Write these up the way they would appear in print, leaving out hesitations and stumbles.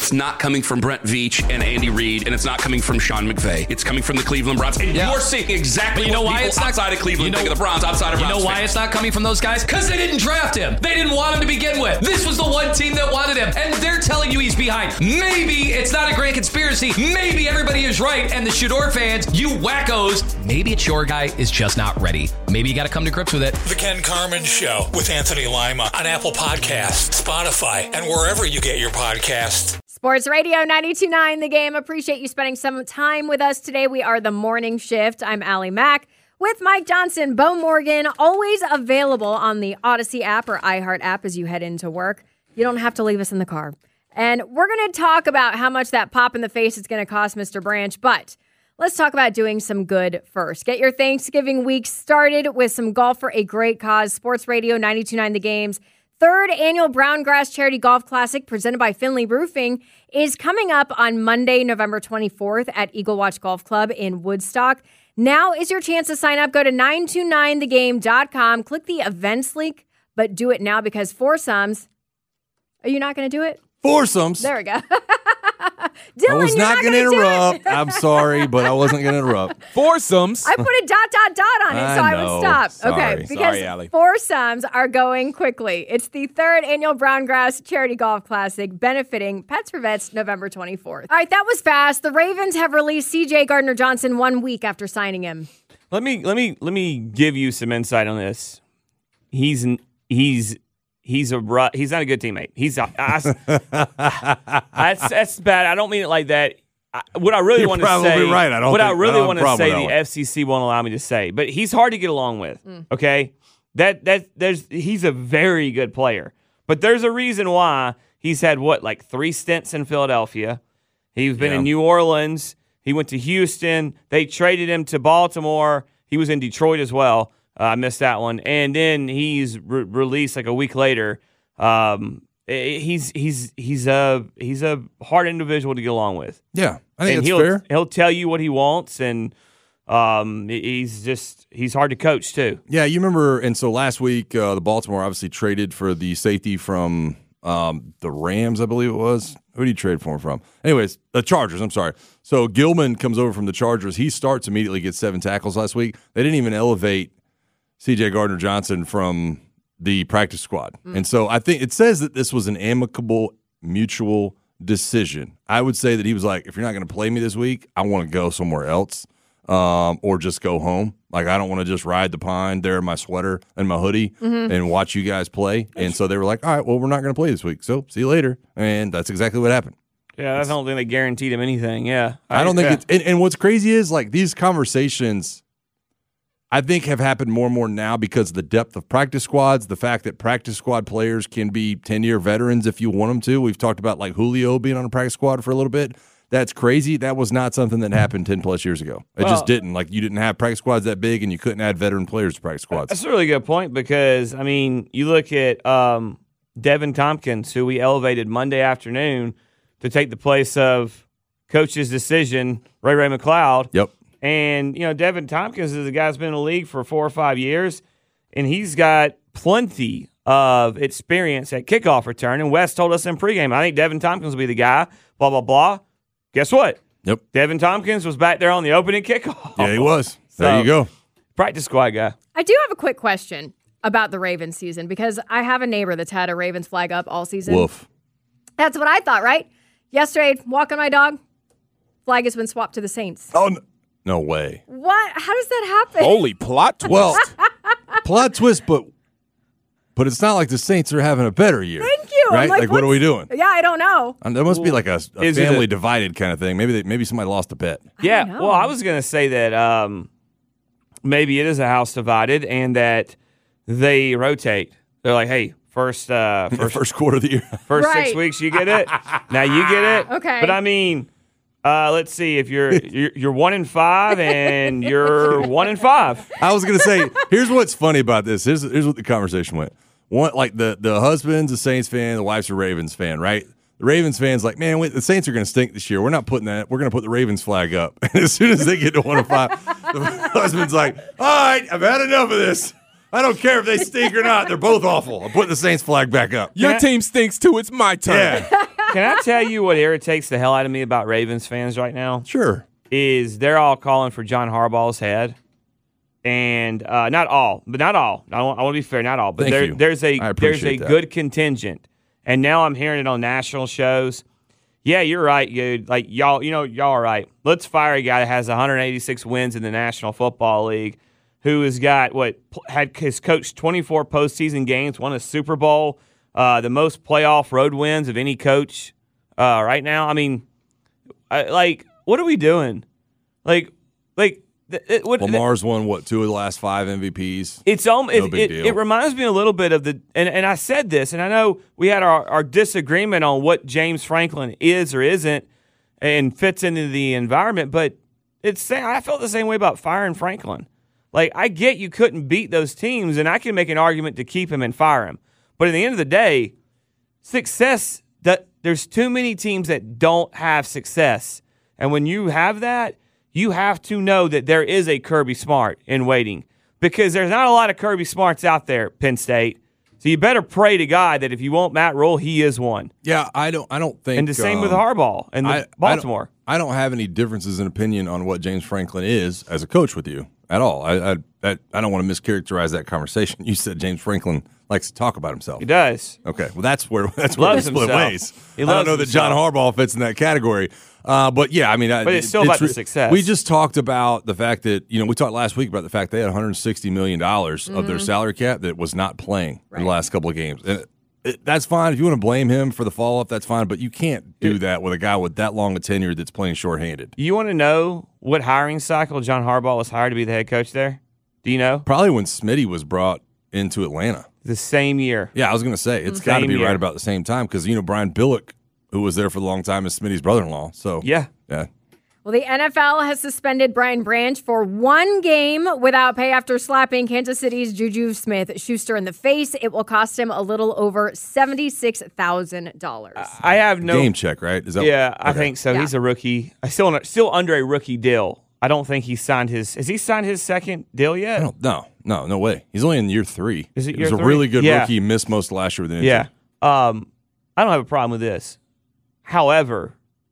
it's not coming from Brent Veach and Andy Reid, and it's not coming from Sean McVay. It's coming from the Cleveland Browns. And you're seeing exactly what people outside of Cleveland think of the Browns, outside of Browns. You know why it's not coming from those guys? Because they didn't draft him. They didn't want him to begin with. This was the one team that wanted him, and they're telling you he's behind. Maybe it's not a grand conspiracy. Maybe everybody is right, and the Shador fans, you wackos, maybe it's your guy is just not ready. Maybe you got to come to grips with it. The Ken Carman Show with Anthony Lima on Apple Podcasts, Spotify, and wherever you get your podcasts. Sports Radio 92.9 The Game. Appreciate you spending some time with us today. We are the Morning Shift. I'm Allie Mack with Mike Johnson, Bo Morgan, always available on the Odyssey app or iHeart app as you head into work. You don't have to leave us in the car. And we're going to talk about how much that pop in the face is going to cost Mr. Branch, but let's talk about doing some good first. Get your Thanksgiving week started with some golf for a great cause. Sports Radio 92.9 The Game's third annual Brown Grass Charity Golf Classic presented by Finley Roofing is coming up on Monday, November 24th at Eagle Watch Golf Club in Woodstock. Now is your chance to sign up. Go to 929thegame.com. Click the events link, but do it now because foursomes. Are you not going to do it? Foursomes. There we go. Dylan, I was not going to interrupt. I'm sorry, but I wasn't going to interrupt. Foursomes. I put a ... on it, so I would stop. Sorry. Okay, because Sorry, Allie. foursomes are going quickly. It's the third annual Brown Grass Charity Golf Classic benefiting Pets for Vets November 24th. All right, that was fast. The Ravens have released C.J. Gardner-Johnson 1 week after signing him. Let me give you some insight on this. He's not a good teammate. That's bad. I don't mean it like that. What I really want to say, right. The FCC won't allow me to say, but he's hard to get along with. Okay, he's a very good player, but there's a reason why he's had 3 stints in Philadelphia. He's been in New Orleans. He went to Houston. They traded him to Baltimore. He was in Detroit as well. I missed that one, and then he's released a week later. He's a hard individual to get along with. Yeah, I think and that's fair. He'll tell you what he wants, and he's hard to coach too. Yeah, you remember, and so last week the Baltimore obviously traded for the safety from the Rams, I believe it was. Who did he trade for him from? Anyways, the Chargers, I'm sorry. So Gilman comes over from the Chargers. He starts immediately, gets 7 tackles last week. They didn't even elevate C.J. Gardner-Johnson from the practice squad. And so I think it says that this was an amicable, mutual decision. I would say that he was like, if you're not going to play me this week, I want to go somewhere else or just go home. I don't want to just ride the pine there in my sweater and my hoodie and watch you guys play. And so they were like, all right, well, we're not going to play this week. So see you later. And that's exactly what happened. Yeah, I don't think they guaranteed him anything. Yeah. I don't think it's – and what's crazy is these conversations – I think have happened more and more now because of the depth of practice squads, the fact that practice squad players can be 10-year veterans if you want them to. We've talked about Julio being on a practice squad for a little bit. That's crazy. That was not something that happened 10-plus years ago. It just didn't. You didn't have practice squads that big, and you couldn't add veteran players to practice squads. That's a really good point because, you look at Devin Tompkins, who we elevated Monday afternoon to take the place of coach's decision, Ray McLeod. Yep. And, Devin Tompkins is a guy that's been in the league for 4 or 5 years, and he's got plenty of experience at kickoff return. And Wes told us in pregame, I think Devin Tompkins will be the guy, blah, blah, blah. Guess what? Yep. Devin Tompkins was back there on the opening kickoff. Yeah, he was. There you go. Practice squad guy. I do have a quick question about the Ravens season because I have a neighbor that's had a Ravens flag up all season. Woof. That's what I thought, right? Yesterday, walking my dog, flag has been swapped to the Saints. Oh, no way. What? How does that happen? Holy plot twist. Well, plot twist, but it's not like the Saints are having a better year. Thank you. Right? What are we doing? Yeah, I don't know. There must be a family divided kind of thing. Maybe somebody lost a bet. Yeah, well, I was going to say that maybe it is a house divided and that they rotate. They're like, hey, first quarter of the year. First 6 weeks, you get it. Now you get it. Okay. But let's see if you're 1-5 and you're 1-5. I was gonna say, here's what's funny about this. Here's what the conversation went. One, the husband's a Saints fan, the wife's a Ravens fan, right? The Ravens fan's like, man, the Saints are gonna stink this year. We're not putting that. We're gonna put the Ravens flag up. And as soon as they get to 1-5, the husband's like, all right, I've had enough of this. I don't care if they stink or not. They're both awful. I'm putting the Saints flag back up. Your team stinks too. It's my turn. Yeah. I tell you what irritates the hell out of me about Ravens fans right now? Sure. Is they're all calling for John Harbaugh's head. And not all. I want to be fair, not all. But there's a good contingent. And now I'm hearing it on national shows. Yeah, you're right, dude. Like, y'all are right. Let's fire a guy that has 186 wins in the National Football League, who has got has coached 24 postseason games, won a Super Bowl, the most playoff road wins of any coach right now. I mean, what are we doing? Lamar's won, 2 of the last 5 MVPs? It reminds me a little bit of and I said this, and I know we had our disagreement on what James Franklin is or isn't and fits into the environment, but I felt the same way about firing Franklin. Like, I get you couldn't beat those teams, and I can make an argument to keep him and fire him. But at the end of the day, success, there's too many teams that don't have success. And when you have that, you have to know that there is a Kirby Smart in waiting, because there's not a lot of Kirby Smarts out there, Penn State. So you better pray to God that if you want Matt Rule, he is one. Yeah, I don't think. And the same with Harbaugh and Baltimore. I don't have any differences in opinion on what James Franklin is as a coach with you at all. I don't want to mischaracterize that conversation. You said James Franklin likes to talk about himself. He does. Okay, well that's where we split ways. I don't know that John Harbaugh fits in that category. But yeah, I mean, but it's still about the success. We just talked about the fact that we talked last week about the fact they had $160 million of their salary cap that was not playing in the last couple of games. And that's fine if you want to blame him for the fall off. That's fine, but you can't do that with a guy with that long a tenure that's playing shorthanded. You want to know what hiring cycle John Harbaugh was hired to be the head coach there? Do you know? Probably when Smitty was brought into Atlanta. The same year. Yeah, I was going to say it's got to be right about the same time because Brian Billick, who was there for a long time, is Smitty's brother-in-law. So yeah. Well, the NFL has suspended Brian Branch for 1 game without pay after slapping Kansas City's Juju Smith-Schuster in the face. It will cost him a little over $76,000. I have no game check, right? Is that okay. I think so. Yeah. He's a rookie. Still under a rookie deal. I don't think has he signed his second deal yet? No way. He's only in year 3. Is it year 3? He was a really good rookie. Missed most of last year with an injury. Yeah. I don't have a problem with this. However,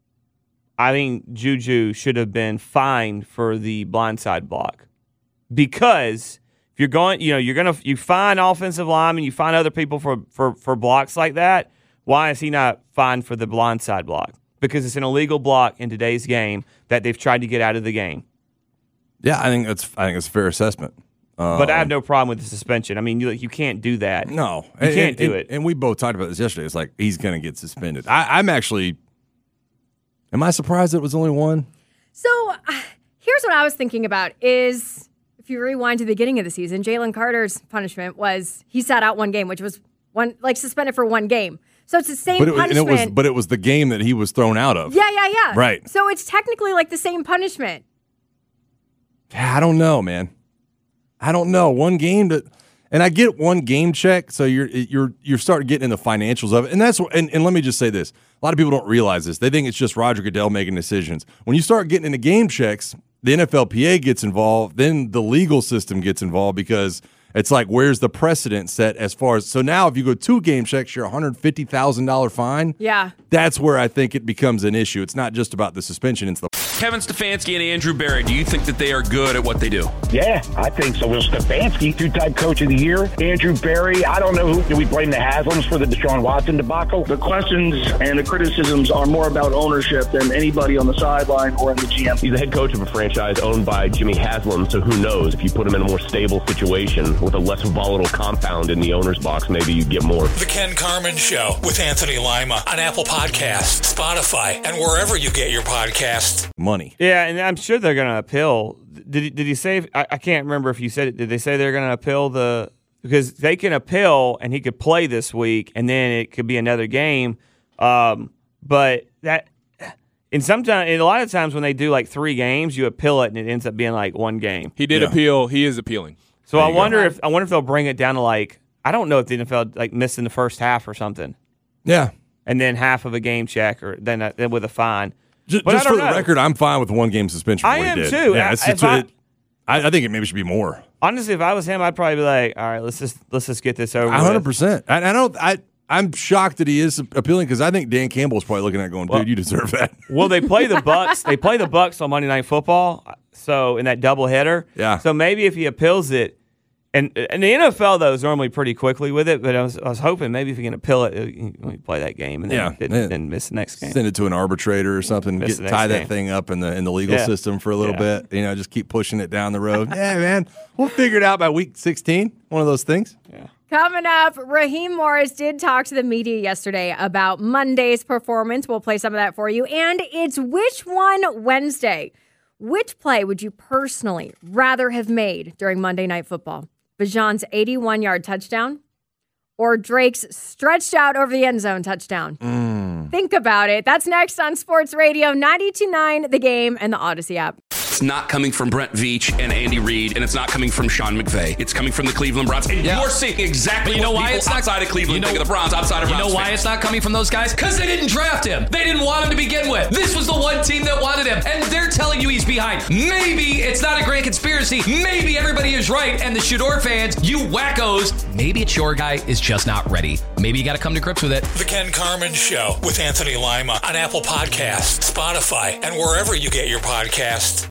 I think Juju should have been fined for the blindside block, because if you're going, you find offensive linemen, you find other people for blocks like that. Why is he not fined for the blindside block? Because it's an illegal block in today's game that they've tried to get out of the game. Yeah, I think it's a fair assessment. But I have no problem with the suspension. I mean, you can't do that. No, you can't do it. And we both talked about this yesterday. It's like he's going to get suspended. I'm actually. Am I surprised it was only 1? So here's what I was thinking about is, if you rewind to the beginning of the season, Jalen Carter's punishment was he sat out 1 game, which was suspended for 1 game. So it's the same punishment. But it was the game that he was thrown out of. Yeah. Right. So it's technically like the same punishment. I don't know, man. I don't know. 1 game and I get 1 game check, so you're starting getting in the financials of it. And and let me just say this. A lot of people don't realize this. They think it's just Roger Goodell making decisions. When you start getting into game checks, the NFLPA gets involved, then the legal system gets involved, because it's like, where's the precedent set as far as – so now if you go 2 game checks, you're $150,000 fine. Yeah. That's where I think it becomes an issue. It's not just about the suspension. It's the Kevin Stefanski and Andrew Berry, do you think that they are good at what they do? Yeah, I think so. Well, Stefanski, 2-time coach of the year. Andrew Berry, I don't know do we blame the Haslams for the Deshaun Watson debacle? The questions and the criticisms are more about ownership than anybody on the sideline or in the GM. He's the head coach of a franchise owned by Jimmy Haslam, so who knows? If you put him in a more stable situation with a less volatile compound in the owner's box, maybe you get more. The Ken Carman Show with Anthony Lima on Apple Podcasts, Spotify, and wherever you get your podcasts. Money. Yeah, and I'm sure they're going to appeal. Did he say? I can't remember if you said it. Did they say they're going to appeal because they can appeal and he could play this week and then it could be another game. But that a lot of times when they do like 3 games, you appeal it and it ends up being like 1 game. He did appeal. He is appealing. So I wonder if they'll bring it down to like, I don't know if the NFL like missed in the first half or something. Yeah, and then half of a game check or then with a fine. Just for the record, I'm fine with 1 game suspension. I am too. Yeah, I think it maybe should be more. Honestly, if I was him, I'd probably be like, all right, let's just get this over. 100%. I I'm shocked that he is appealing because I think Dan Campbell is probably looking at going, dude, you deserve that. Well, they play the Bucs. They play the Bucs on Monday Night Football, so in that doubleheader. Yeah. So maybe if he appeals it, and the NFL, though, is normally pretty quickly with it, but I was hoping maybe if he can appeal it, he play that game and then miss the next game. Send it to an arbitrator or something, tie that thing up in the legal system for a little bit. Just keep pushing it down the road. Yeah, man, we'll figure it out by week 16. One of those things. Yeah. Coming up, Raheem Morris did talk to the media yesterday about Monday's performance. We'll play some of that for you. And it's Which One Wednesday. Which play would you personally rather have made during Monday Night Football? Bijan's 81-yard touchdown or Drake's stretched out over the end zone touchdown? Think about it. That's next on Sports Radio 92.9 The Game and the Odyssey app. It's not coming from Brent Veach and Andy Reid, and it's not coming from Sean McVay. It's coming from the Cleveland Browns. And you're seeing exactly what people outside of Cleveland think of the Browns, outside of Browns. You know why fans. it's not coming from those guys? Because they didn't draft him. They didn't want him to begin with. This was the one team that wanted him, and they're telling you he's behind. Maybe it's not a grand conspiracy. Maybe everybody is right, and the Shador fans, you wackos, maybe it's your guy is just not ready. Maybe you got to come to grips with it. The Ken Carman Show with Anthony Lima on Apple Podcasts, Spotify, and wherever you get your podcasts.